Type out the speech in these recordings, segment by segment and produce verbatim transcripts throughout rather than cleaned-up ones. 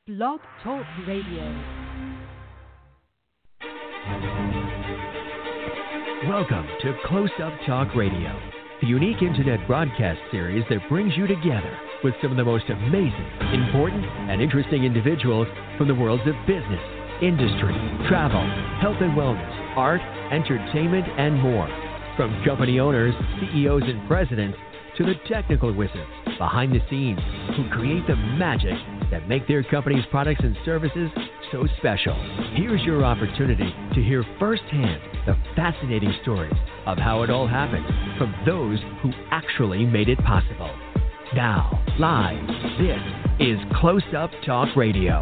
Blog Talk Radio. Welcome to Close Up Talk Radio, the unique internet broadcast series that brings you together with some of the most amazing, important, and interesting individuals from the worlds of business, industry, travel, health and wellness, art, entertainment, and more. From company owners, C E Os, and presidents to the technical wizards behind the scenes who create the magic that make their company's products and services so special. Here's your opportunity to hear firsthand the fascinating stories of how it all happened from those who actually made it possible. Now, live, this is Close Up Talk Radio.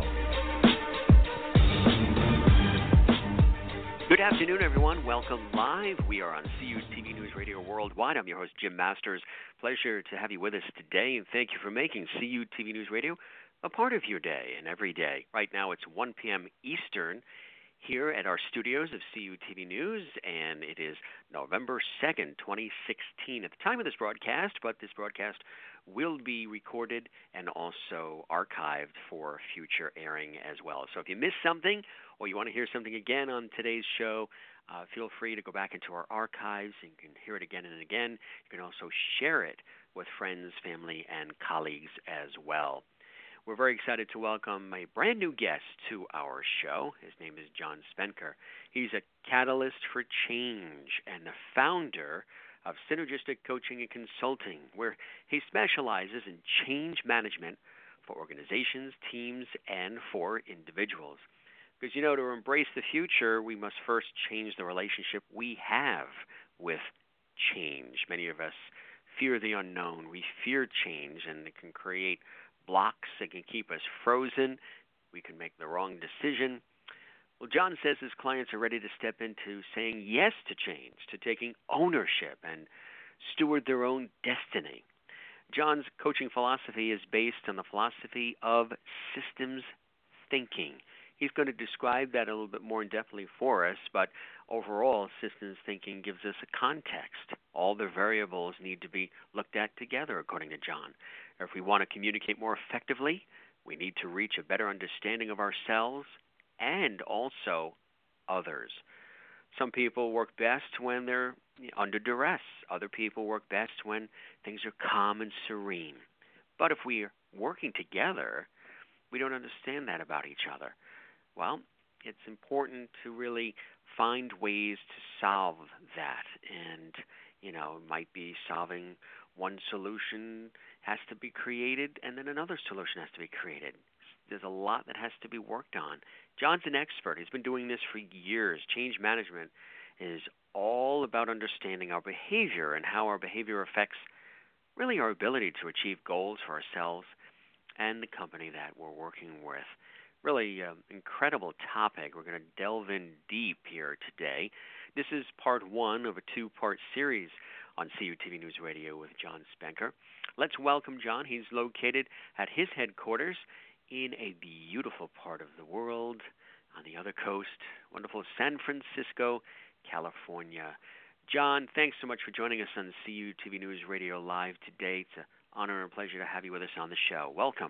Good afternoon, everyone. Welcome live. We are on C U T V News Radio Worldwide. I'm your host, Jim Masters. Pleasure to have you with us today, and thank you for making C U T V News Radio a part of your day and every day. Right now, it's one p.m. Eastern here at our studios of C U T V News, and it is November second, twenty sixteen at the time of this broadcast, but this broadcast will be recorded and also archived for future airing as well. So if you missed something or you want to hear something again on today's show, uh, feel free to go back into our archives and you can hear it again and again. You can also share it with friends, family, and colleagues as well. We're very excited to welcome a brand new guest to our show. His name is John Spenker. He's a catalyst for change and the founder of Synergistic Coaching and Consulting, where he specializes in change management for organizations, teams, and for individuals. Because, you know, to embrace the future, we must first change the relationship we have with change. Many of us fear the unknown. We fear change, and it can create blocks that can keep us frozen. We can make the wrong decision. Well, John says his clients are ready to step into saying yes to change, to taking ownership and steward their own destiny. John's coaching philosophy is based on the philosophy of systems thinking. He's going to describe that a little bit more in-depthly for us, but overall, systems thinking gives us a context. All the variables need to be looked at together, according to John. If we want to communicate more effectively, we need to reach a better understanding of ourselves and also others. Some people work best when they're under duress. Other people work best when things are calm and serene. But if we are working together, we don't understand that about each other. Well, it's important to really find ways to solve that. And, you know, it might be solving one solution has to be created and then another solution has to be created. There's a lot that has to be worked on. John's an expert. He's been doing this for years. Change management is all about understanding our behavior and how our behavior affects really our ability to achieve goals for ourselves and the company that we're working with. Really uh, incredible topic. We're going to delve in deep here today. This is part one of a two-part series on C U T V News Radio with John Spenker. Let's welcome John. He's located at his headquarters in a beautiful part of the world on the other coast, wonderful San Francisco, California. John, thanks so much for joining us on C U T V News Radio Live today. It's an honor and pleasure to have you with us on the show. Welcome.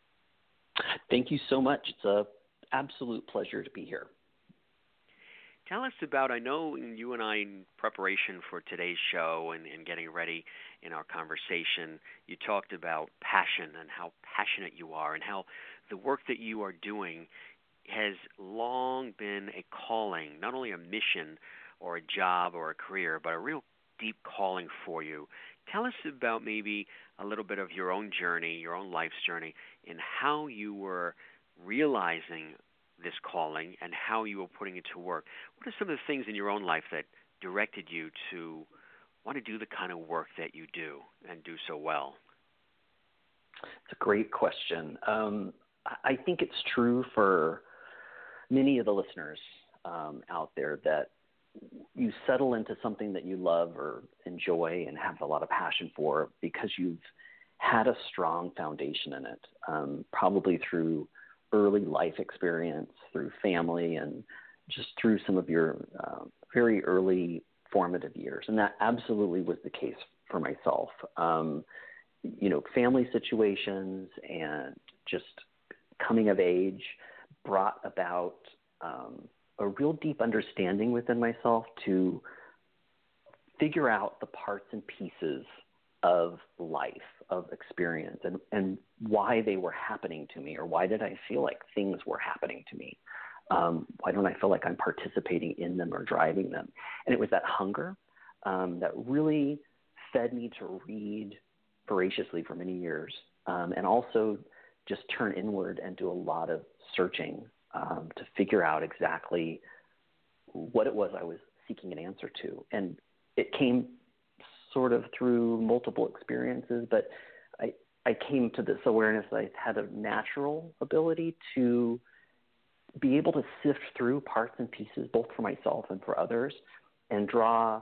Thank you so much. It's an absolute pleasure to be here. Tell us about, I know you and I, in preparation for today's show and, and getting ready in our conversation, you talked about passion and how passionate you are and how the work that you are doing has long been a calling, not only a mission or a job or a career, but a real deep calling for you. Tell us about maybe a little bit of your own journey, your own life's journey, and how you were realizing this calling and how you were putting it to work. What are some of the things in your own life that directed you to want to do the kind of work that you do and do so well? It's a great question. Um, I think it's true for many of the listeners um, out there that you settle into something that you love or enjoy and have a lot of passion for because you've had a strong foundation in it, um, probably through early life experience, through family, and just through some of your uh, very early formative years. And that absolutely was the case for myself. Um, you know, family situations and just coming of age brought about um, a real deep understanding within myself to figure out the parts and pieces of life, of experience, and, and why they were happening to me, or why did I feel like things were happening to me? Um, why don't I feel like I'm participating in them or driving them? And it was that hunger um, that really fed me to read voraciously for many years, um, and also just turn inward and do a lot of searching um, to figure out exactly what it was I was seeking an answer to. And it came sort of through multiple experiences, but I, I came to this awareness that I had a natural ability to be able to sift through parts and pieces, both for myself and for others, and draw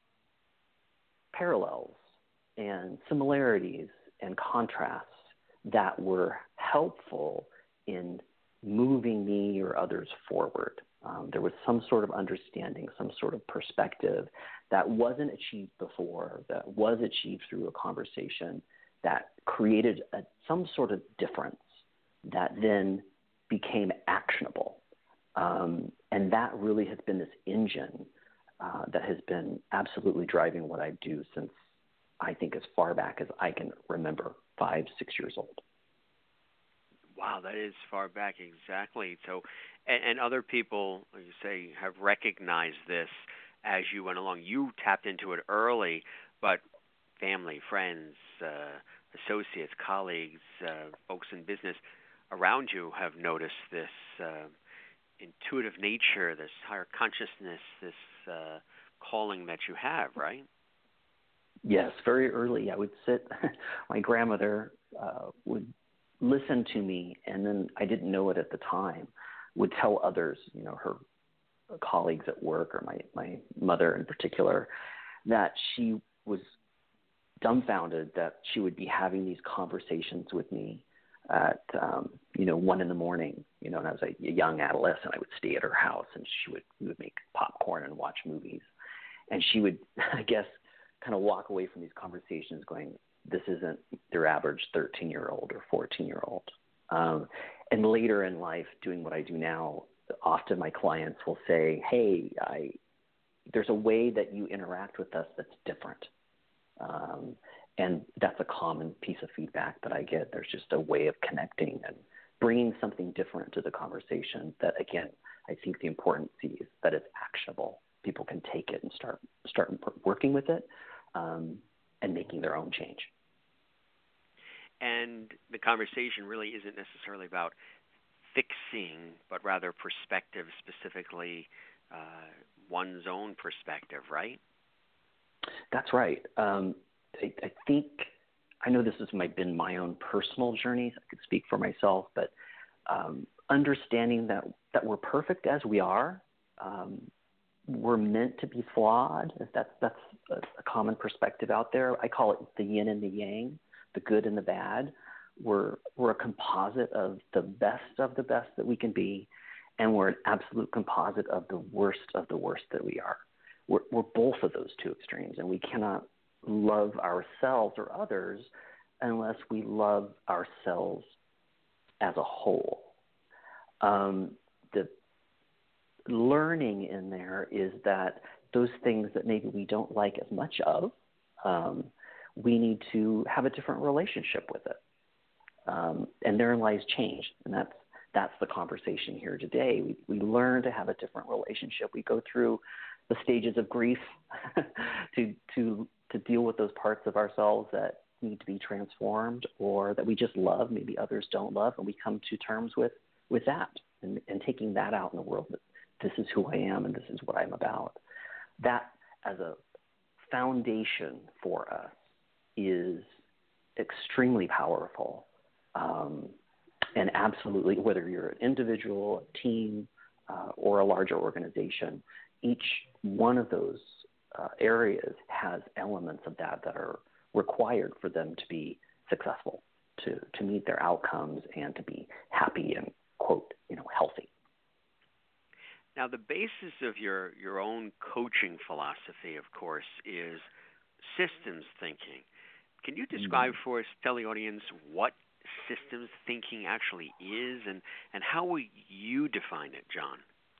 parallels and similarities and contrasts that were helpful in moving me or others forward. Um, there was some sort of understanding, some sort of perspective that wasn't achieved before, that was achieved through a conversation, that created a, some sort of difference that then became actionable. Um, and that really has been this engine uh, that has been absolutely driving what I do since I think as far back as I can remember, five, six years old. Wow, that is far back, exactly. So, and, and other people, like you say, have recognized this as you went along. You tapped into it early, but family, friends, uh, associates, colleagues, uh, folks in business around you have noticed this uh, intuitive nature, this higher consciousness, this uh, calling that you have, right? Yes, very early. I would sit, my grandmother uh, would listen to me, and then I didn't know it at the time, would tell others, you know, her colleagues at work, or my, my mother in particular, that she was dumbfounded that she would be having these conversations with me at, um, you know, one in the morning, you know, and I was a young adolescent. I would stay at her house, and she would, we would make popcorn and watch movies. And she would, I guess, kind of walk away from these conversations going, this isn't their average thirteen-year-old or fourteen-year-old. Um, and later in life, doing what I do now, often my clients will say, hey, I, there's a way that you interact with us that's different. Um, and that's a common piece of feedback that I get. There's just a way of connecting and bringing something different to the conversation that, again, I think the importance is that it's actionable. People can take it and start start working with it um, and making their own change. And the conversation really isn't necessarily about fixing, but rather perspective, specifically uh, one's own perspective, right? That's right. Um, I, I think, I know this has my, been my own personal journey. I could speak for myself, but um, understanding that, that we're perfect as we are, um, we're meant to be flawed. That's, that's a, a common perspective out there. I call it the yin and the yang, the good and the bad. We're, we're a composite of the best of the best that we can be, and we're an absolute composite of the worst of the worst that we are. We're, we're both of those two extremes, and we cannot love ourselves or others unless we love ourselves as a whole. Um, the learning in there is that those things that maybe we don't like as much of, um, we need to have a different relationship with it. Um, and therein lies change, and that's that's the conversation here today. We we learn to have a different relationship. We go through the stages of grief to to to deal with those parts of ourselves that need to be transformed, or that we just love, maybe others don't love, and we come to terms with with that, and, and taking that out in the world, that this is who I am and this is what I'm about. That as a foundation for us is extremely powerful. Um, and absolutely, whether you're an individual, a team, uh, or a larger organization, each one of those uh, areas has elements of that that are required for them to be successful, to, to meet their outcomes and to be happy and, quote, you know, healthy. Now, the basis of your, your own coaching philosophy, of course, is systems thinking. Can you describe for us, tell the audience, what systems thinking actually is, and, and how would you define it, John?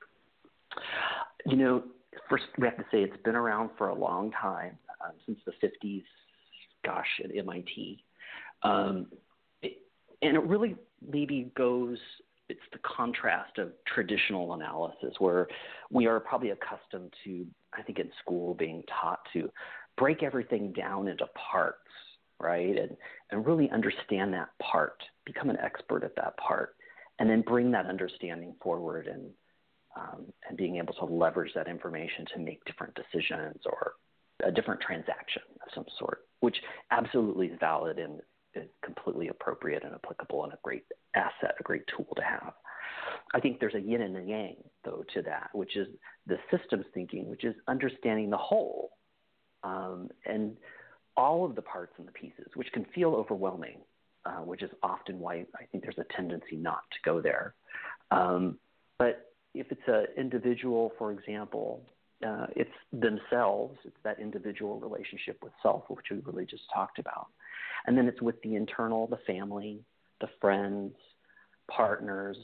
You know, first we have to say it's been around for a long time, um, since the fifties, gosh, at M I T. Um, it, and it really maybe goes, it's the contrast of traditional analysis where we are probably accustomed to, I think in school, being taught to break everything down into parts, right? And, and really understand that part, become an expert at that part, and then bring that understanding forward and um, and being able to leverage that information to make different decisions or a different transaction of some sort, which absolutely is valid and is completely appropriate and applicable and a great asset, a great tool to have. I think there's a yin and a yang, though, to that, which is the systems thinking, which is understanding the whole um, and all of the parts and the pieces, which can feel overwhelming, uh, which is often why I think there's a tendency not to go there. Um, but if it's an individual, for example, uh, it's themselves, it's that individual relationship with self, which we really just talked about. And then it's with the internal, the family, the friends, partners,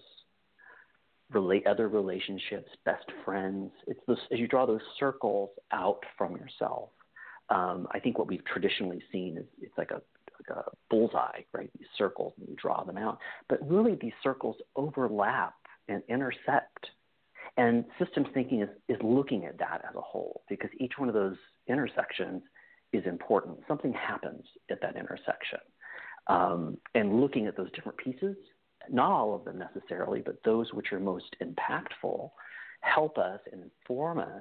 relate other relationships, best friends. It's this, as you draw those circles out from yourself. Um, I think what we've traditionally seen is it's like a, like a bullseye, right? These circles, and you draw them out. But really, these circles overlap and intersect. And systems thinking is, is looking at that as a whole, because each one of those intersections is important. Something happens at that intersection. Um, and looking at those different pieces, not all of them necessarily, but those which are most impactful, help us and inform us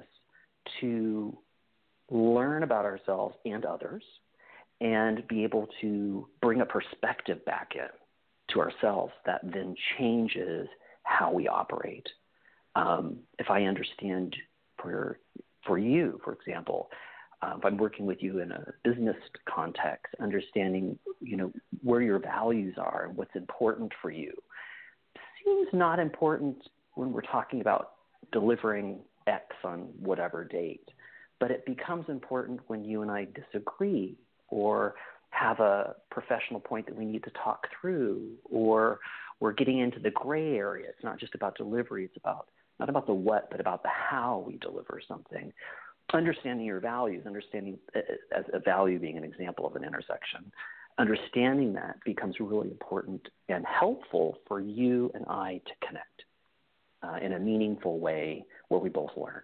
to learn about ourselves and others and be able to bring a perspective back in to ourselves that then changes how we operate. Um, if I understand for for you, for example, uh, if I'm working with you in a business context, understanding, you know, where your values are and what's important for you seems not important when we're talking about delivering X on whatever date, but it becomes important when you and I disagree or have a professional point that we need to talk through, or we're getting into the gray area. It's not just about delivery. It's about not about the what, but about the how we deliver something. Understanding your values, understanding as a value being an example of an intersection, understanding that becomes really important and helpful for you and I to connect uh, in a meaningful way where we both learn.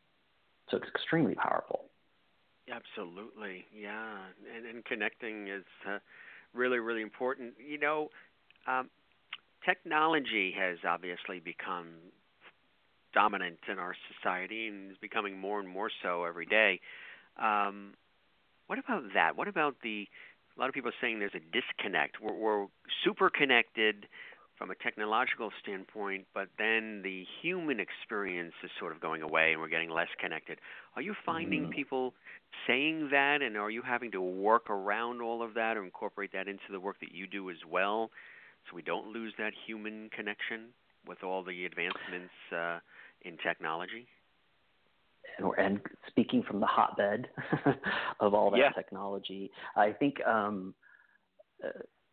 So it's extremely powerful. Absolutely, yeah. And, and connecting is uh, really, really important. You know, um, technology has obviously become dominant in our society and is becoming more and more so every day. Um, what about that? What about the, a lot of people are saying there's a disconnect. We're, we're super connected from a technological standpoint, but then the human experience is sort of going away and we're getting less connected. Are you finding mm. people saying that, and are you having to work around all of that or incorporate that into the work that you do as well so we don't lose that human connection with all the advancements uh, in technology? And, and speaking from the hotbed of all that yeah. technology, I think um, uh,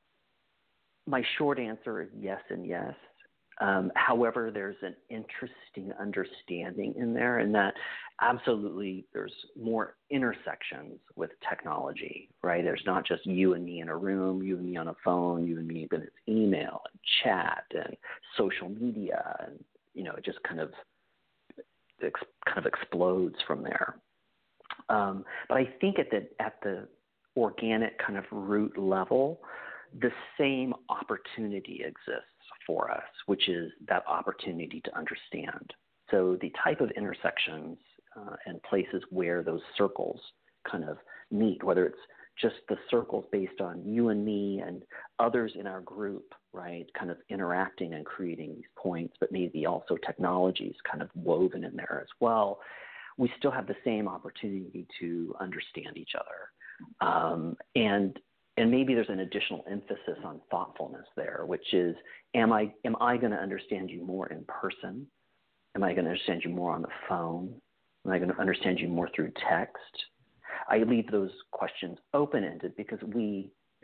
my short answer is yes and yes. Um, however, there's an interesting understanding in there, in that absolutely there's more intersections with technology, right? There's not just you and me in a room, you and me on a phone, you and me, but it's email and chat and social media, and you know, it just kind of ex- kind of explodes from there. Um, but I think at the at the organic kind of root level, the same opportunity exists for us, which is that opportunity to understand. So the type of intersections uh, and places where those circles kind of meet, whether it's just the circles based on you and me and others in our group, right, kind of interacting and creating these points, but maybe also technologies kind of woven in there as well, we still have the same opportunity to understand each other. Um, and And maybe there's an additional emphasis on thoughtfulness there, which is, am I am I going to understand you more in person? Am I going to understand you more on the phone? Am I going to understand you more through text? I leave those questions open-ended because we,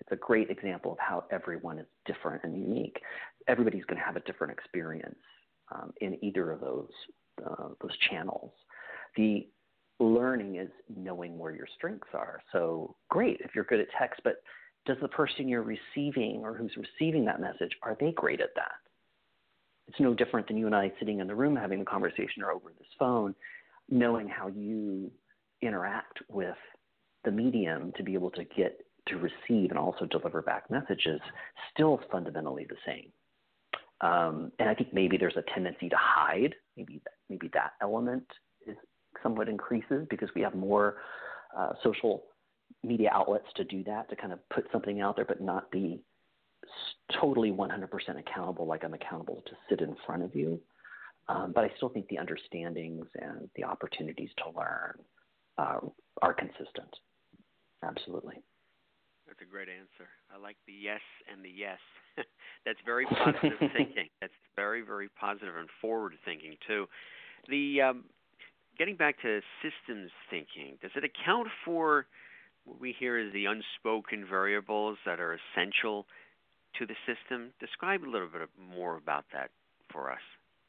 it's a great example of how everyone is different and unique. Everybody's going to have a different experience um, in either of those uh, those channels. The learning is knowing where your strengths are. So great if you're good at text, but does the person you're receiving or who's receiving that message, are they great at that? It's no different than you and I sitting in the room having a conversation or over this phone, knowing how you interact with the medium to be able to get to receive and also deliver back messages, still fundamentally the same. Um, and I think maybe there's a tendency to hide. Maybe that, maybe that element is somewhat increases because we have more uh, social media outlets to do that, to kind of put something out there but not be totally one hundred percent accountable like I'm accountable to sit in front of you. Um, but I still think the understandings and the opportunities to learn uh, are consistent. Absolutely. That's a great answer. I like the yes and the yes. That's very positive thinking. That's very, very positive and forward thinking too. The um, getting back to systems thinking, does it account for what we hear as the unspoken variables that are essential to the system? Describe a little bit more about that for us.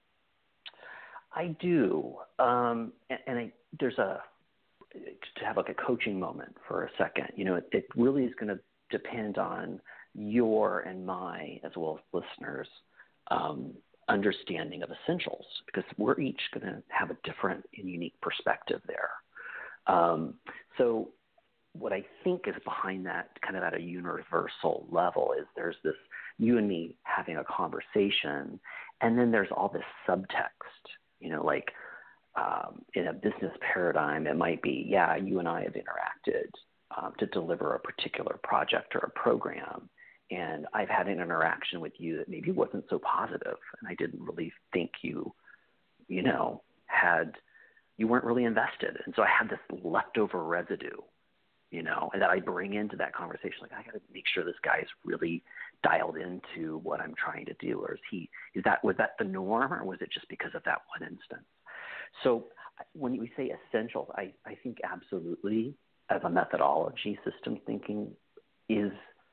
I do, um, and, and I, there's a to have like a coaching moment for a second. You know, it, it really is going to depend on your and my, as well as listeners, um, understanding of essentials, because we're each going to have a different and unique perspective there. Um, so what I think is behind that, kind of at a universal level, is there's this you and me having a conversation, and then there's all this subtext, you know, like um, in a business paradigm, it might be, yeah, you and I have interacted um, to deliver a particular project or a program, and I've had an interaction with you that maybe wasn't so positive, and I didn't really think you, you know, had, you weren't really invested. And so I had this leftover residue, you know, and that I bring into that conversation. Like, I got to make sure this guy's really dialed into what I'm trying to do. Or is he, is that, was that the norm, or was it just because of that one instance? So when we say essentials, I, I think absolutely, as a methodology, system thinking is,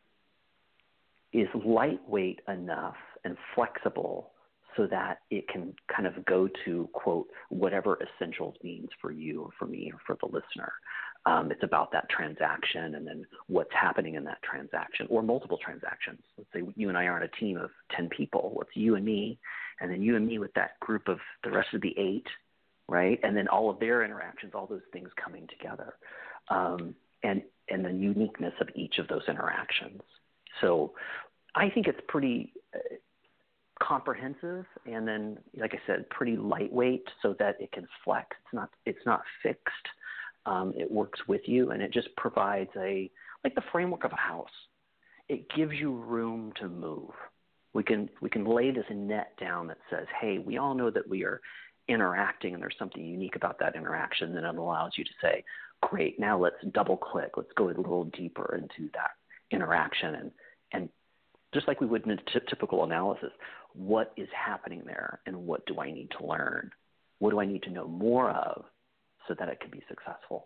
is lightweight enough and flexible so that it can kind of go to, quote, whatever essentials means for you or for me or for the listener. Um, it's about that transaction and then what's happening in that transaction, or multiple transactions. Let's say you and I are on a team of ten people. Well, it's you and me, and then you and me with that group of the rest of the eight, right? And then all of their interactions, all those things coming together, um, and, and the uniqueness of each of those interactions. So I think it's pretty uh, comprehensive, and then, like I said, pretty lightweight so that it can flex. It's not, it's not fixed. Um, it works with you, and it just provides a, like the framework of a house. It gives you room to move. We can, we can lay this net down that says, hey, we all know that we are interacting and there's something unique about that interaction. Then it allows you to say, great, now let's double click. Let's go a little deeper into that interaction. And, and just like we would in a t- typical analysis, what is happening there and what do I need to learn? What do I need to know more of so that it can be successful?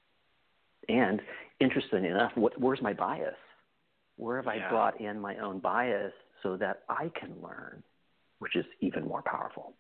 And interestingly enough, what, where's my bias? Where have yeah. I brought in my own bias so that I can learn, which is even more powerful?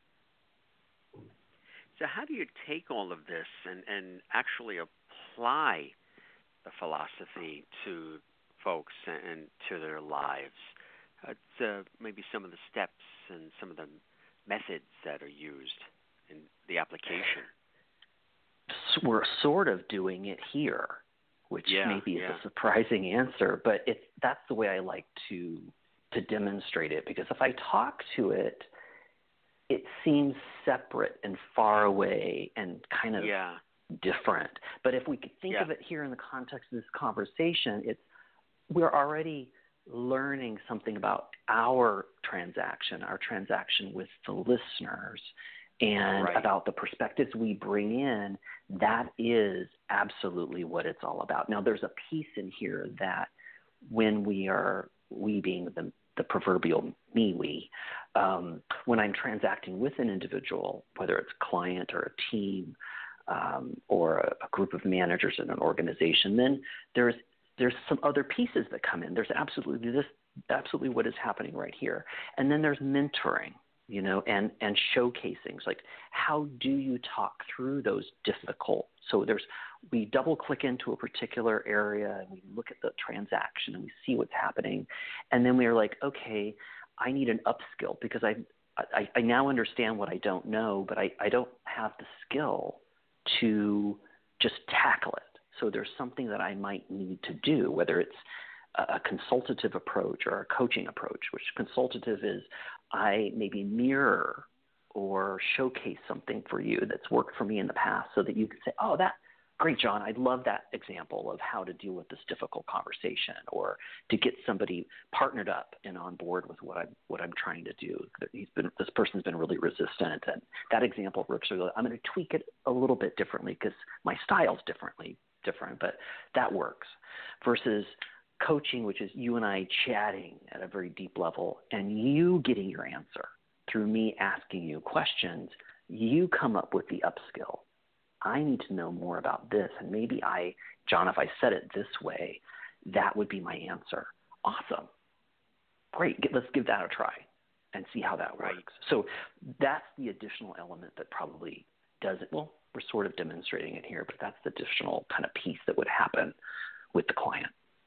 So how do you take all of this and, and actually apply the philosophy to folks and, and to their lives? Uh, uh, maybe some of the steps and some of the methods that are used in the application. We're sort of doing it here, which yeah, maybe is yeah. a surprising answer, but it's, that's the way I like to to demonstrate it, because if I talk to it, it seems separate and far away and kind of yeah. different. But if we could think yeah. of it here in the context of this conversation, it's we're already learning something about our transaction, our transaction with the listeners, and right. about the perspectives we bring in. That is absolutely what it's all about. Now, there's a piece in here that when we are, we being the, the proverbial me, we, um, when I'm transacting with an individual, whether it's a client or a team um, or a, a group of managers in an organization, then there's there's some other pieces that come in. There's absolutely this, absolutely what is happening right here. And then there's mentoring, you know, and, and showcasing. It's like, how do you talk through those difficult? So there's, we double click into a particular area and we look at the transaction and we see what's happening. And then we're like, okay, I need an upskill because I, I, I now understand what I don't know, but I, I don't have the skill to just tackle it. So there's something that I might need to do, whether it's a consultative approach or a coaching approach, which consultative is I maybe mirror or showcase something for you that's worked for me in the past so that you can say, oh, that great, John, I love that example of how to deal with this difficult conversation or to get somebody partnered up and on board with what I'm, what I'm trying to do. He's been, this person's been really resistant, and that example works really well. I'm going to tweak it a little bit differently because my style's differently different, but that works versus coaching, which is you and I chatting at a very deep level and you getting your answer through me asking you questions. You come up with the upskill. I need to know more about this. And maybe I, John, if I said it this way, that would be my answer. Awesome. Great. Get, let's give that a try and see how that works. Right. So that's the additional element that probably does it. Well, we're sort of demonstrating it here, but that's the additional kind of piece that would happen with the client.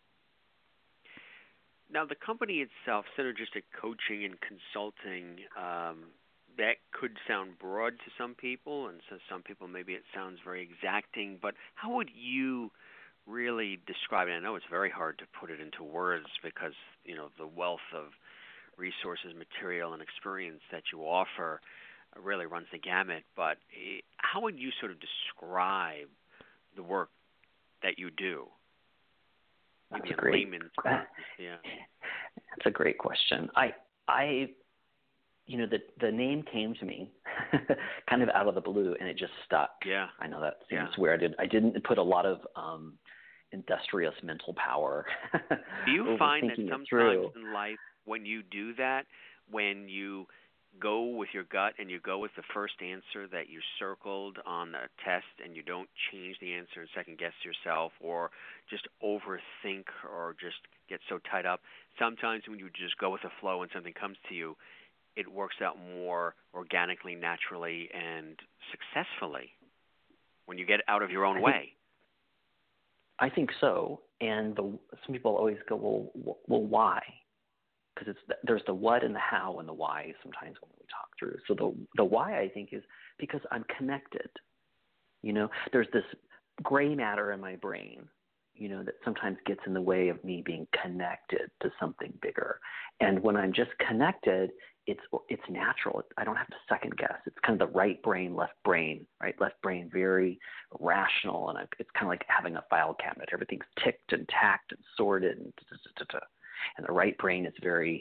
Now, the company itself, Synergistic Coaching and Consulting, um, that could sound broad to some people, and to some people maybe it sounds very exacting, but how would you really describe it? I know it's very hard to put it into words because, you know, the wealth of resources, material, and experience that you offer really runs the gamut, but how would you sort of describe the work that you do? Maybe That's a great, yeah. That's a great question. I, I, you know, the the name came to me kind of out of the blue, and it just stuck. Yeah. I know that seems yeah. weird. I, did, I didn't put a lot of um, industrious mental power. Do you find that sometimes in life when you do that, when you go with your gut and you go with the first answer that you circled on the test and you don't change the answer and second guess yourself or just overthink or just get so tied up, sometimes when you just go with the flow and something comes to you, it works out more organically, naturally, and successfully when you get out of your own I way. Think, I think so. And the, some people always go, well, well, why? Because it's the, there's the what and the how and the why sometimes when we talk through. So the the why, I think, is because I'm connected. You know, there's this gray matter in my brain, you know, that sometimes gets in the way of me being connected to something bigger. And when I'm just connected, it's it's natural. I don't have to second guess. It's kind of the right brain, left brain, right? Left brain, very rational. And I, it's kind of like having a file cabinet. Everything's ticked and tacked and sorted and da-da-da-da-da. And the right brain is very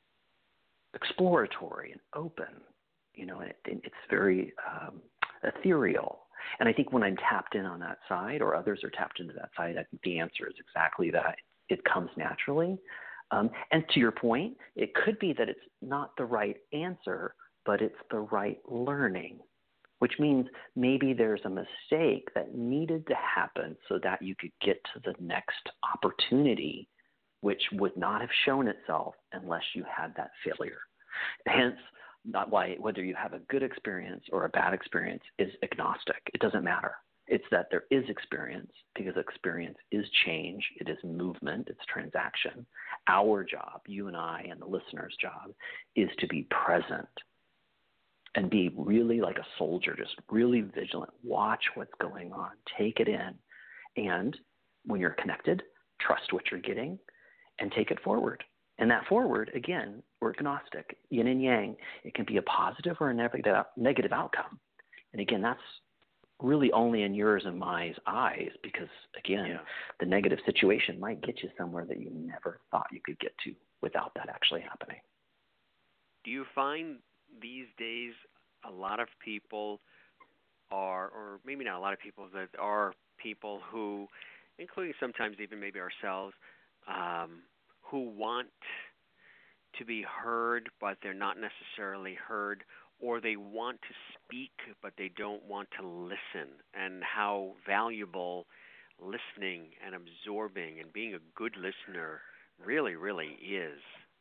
exploratory and open, you know, and it, it's very um, ethereal. And I think when I'm tapped in on that side or others are tapped into that side, I think the answer is exactly that. It comes naturally. Um, and to your point, it could be that it's not the right answer, but it's the right learning, which means maybe there's a mistake that needed to happen so that you could get to the next opportunity, which would not have shown itself unless you had that failure. Hence, not why whether you have a good experience or a bad experience is agnostic. It doesn't matter. It's that there is experience because experience is change. It is movement. It's transaction. Our job, you and I and the listener's job, is to be present and be really like a soldier, just really vigilant. Watch what's going on. Take it in. And when you're connected, trust what you're getting and take it forward. And that forward, again, we're agnostic, yin and yang. It can be a positive or a negative, negative outcome. And again, that's really only in yours and my eyes because, again, yeah. the negative situation might get you somewhere that you never thought you could get to without that actually happening. Do you find these days a lot of people are, or maybe not a lot of people, that are people who, including sometimes even maybe ourselves, um, who want to be heard, but they're not necessarily heard, or they want to speak, but they don't want to listen, and how valuable listening and absorbing and being a good listener really, really is.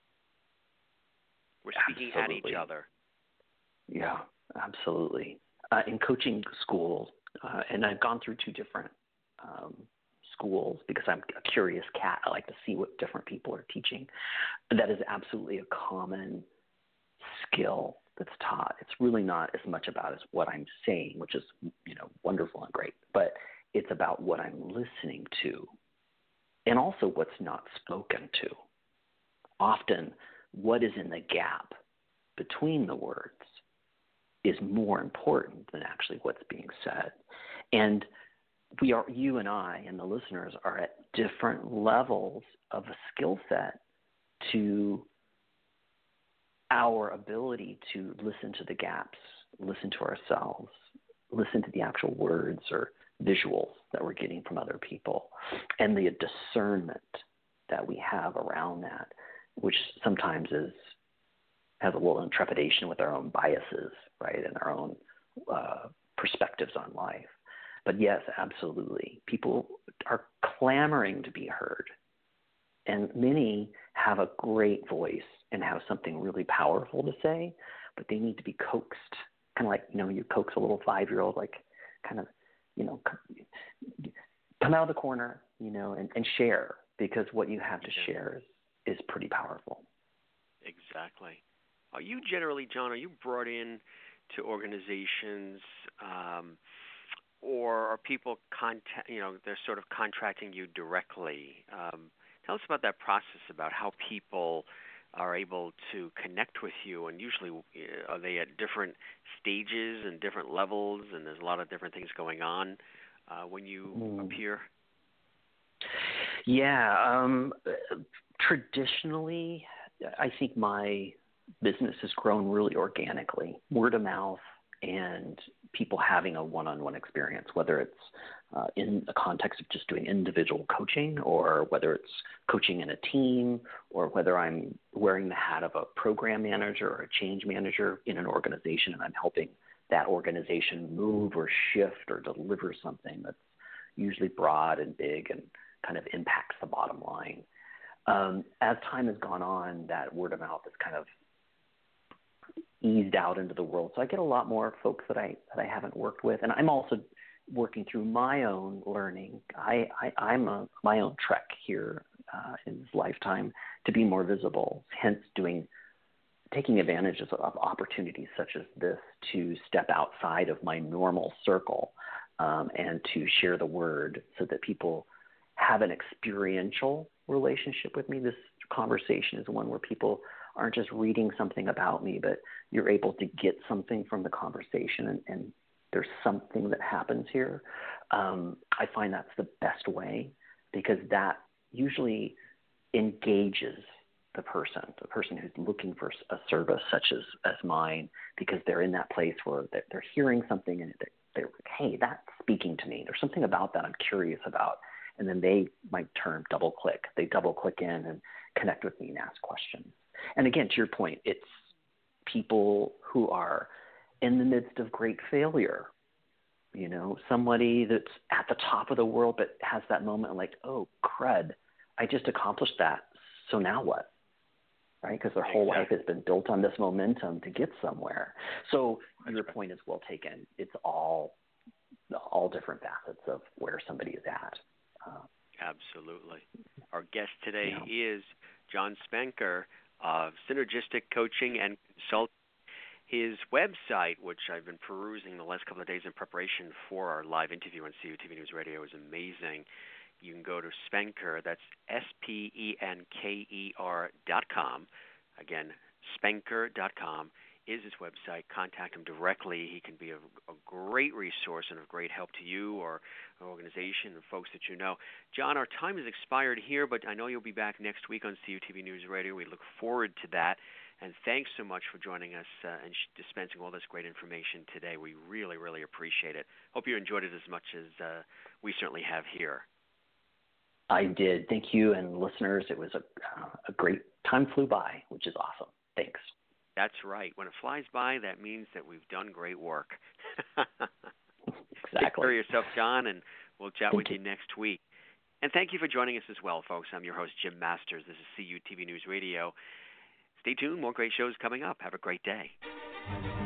We're speaking Absolutely. at each other. Yeah, absolutely. Uh, in coaching school, uh, and I've gone through two different um, schools because I'm a curious cat. I like to see what different people are teaching. That is absolutely a common skill that's taught. It's really not as much about as what I'm saying, which is, you know, wonderful and great, but it's about what I'm listening to and also what's not spoken to. Often, what is in the gap between the words is more important than actually what's being said. And we are, you and I and the listeners are at different levels of a skill set to our ability to listen to the gaps, listen to ourselves, listen to the actual words or visuals that we're getting from other people, and the discernment that we have around that, which sometimes is has a little trepidation with our own biases, right, and our own uh, perspectives on life. But yes, absolutely. People are clamoring to be heard. And many have a great voice and have something really powerful to say, but they need to be coaxed, kind of like, you know, you coax a little five-year-old, like kind of, you know, come out of the corner, you know, and, and share, because what you have to yeah. share is, is pretty powerful. Exactly. Are you generally, John, are you brought in to organizations um, or are people, contact, you know, they're sort of contracting you directly? Um, tell us about that process, about how people are able to connect with you, and usually uh, are they at different stages and different levels, and there's a lot of different things going on uh, when you mm. appear? Yeah, um, traditionally, I think my business has grown really organically, word of mouth, and people having a one-on-one experience, whether it's uh, in the context of just doing individual coaching, or whether it's coaching in a team, or whether I'm wearing the hat of a program manager or a change manager in an organization, and I'm helping that organization move or shift or deliver something that's usually broad and big and kind of impacts the bottom line. Um, as time has gone on, that word of mouth has kind of eased out into the world. So I get a lot more folks that I that I haven't worked with, and I'm also working through my own learning. I, I I'm a, my own trek here uh, in this lifetime to be more visible. Hence, doing taking advantage of, of opportunities such as this to step outside of my normal circle um, and to share the word, so that people have an experiential relationship with me. This conversation is one where people aren't just reading something about me, but you're able to get something from the conversation, and, and there's something that happens here. Um, I find that's the best way, because that usually engages the person, the person who's looking for a service such as, as mine, because they're in that place where they're, they're hearing something and they're, they're like, hey, that's speaking to me. There's something about that I'm curious about. And then they might turn double click. They double click in and connect with me and ask questions. And again, to your point, it's people who are in the midst of great failure. You know, somebody that's at the top of the world but has that moment like, oh, crud, I just accomplished that. So now what? Right? Because their whole exactly. life has been built on this momentum to get somewhere. So that's your right. point is well taken. It's all all different facets of where somebody is at. Uh, Absolutely. Our guest today yeah. is John Spenker of Synergistic Coaching and Consulting. His website, which I've been perusing the last couple of days in preparation for our live interview on C U T V News Radio, is amazing. You can go to Spenker, that's S P E N K E R dot com. Again, Spenker dot com is his website. Contact him directly. He can be a, a great resource and of great help to you or an organization or folks that you know. John, our time has expired here, but I know you'll be back next week on C U T V News Radio. We look forward to that. And thanks so much for joining us uh, and sh- dispensing all this great information today. We really, really appreciate it. Hope you enjoyed it as much as uh, we certainly have here. I did. Thank you, and listeners. It was a, uh, a great time flew by, which is awesome. Thanks. That's right. When it flies by, that means that we've done great work. Exactly. Take care of yourself, John, and We'll chat Thank with you. you next week. And thank you for joining us as well, folks. I'm your host, Jim Masters. This is C U T V News Radio. Stay tuned. More great shows coming up. Have a great day.